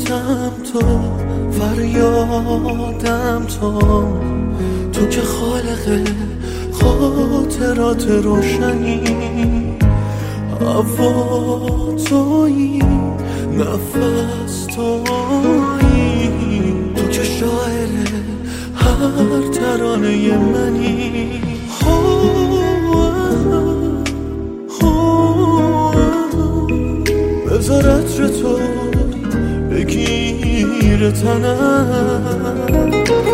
عشقم تو، فریادم تو که خالق خاطرات روشنی، هوا تویی، نفس تویی، تو که شاعر هر ترانه منی. بذار عطر تو بگیر تنم،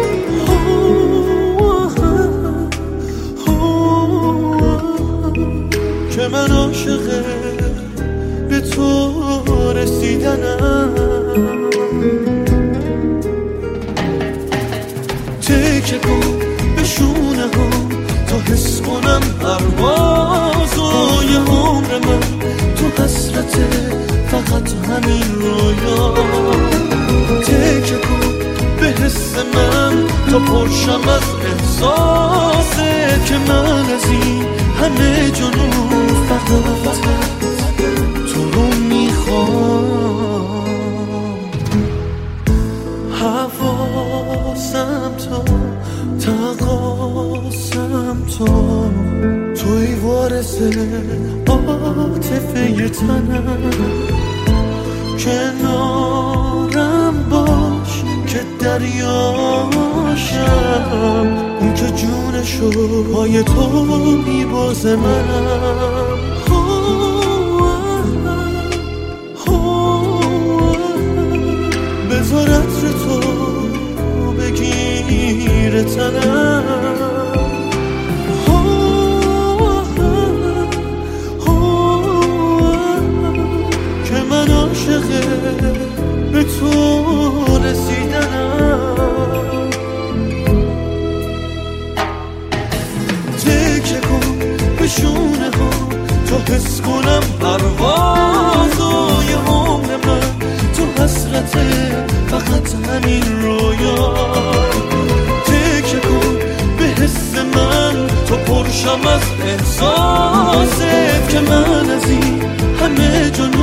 که من عاشق به تو رسیدنم. تکه کن به شونه ها تا حس کنم پروازای عمر من، تو حسرت فقط همین رویا. تکه کن به حس من تا پرشم از احساسه، که من از این همه جنون فقط تو رو میخوام. حواسم تو، تقاسم توی وارث عاطفه تنم. کنارم باش که دریاشم، اون که جونشو پای تو میبازه منم. بذار عطر تو بگیر تنم، که من عاشق به تو رسیدنم. تکه کن به شونه ها تا حس کنم پروازای عمر من، تو حسرت فقط همین رویا. تکه کن به حس من تا پرشم از احساسه، که من از این همه جنون